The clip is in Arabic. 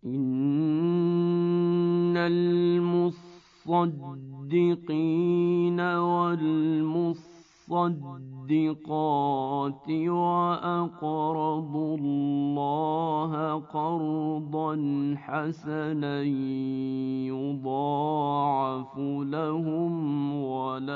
إن المصدقين والمصدقات وأقرضوا الله قرضا حسنا يضاعف لهم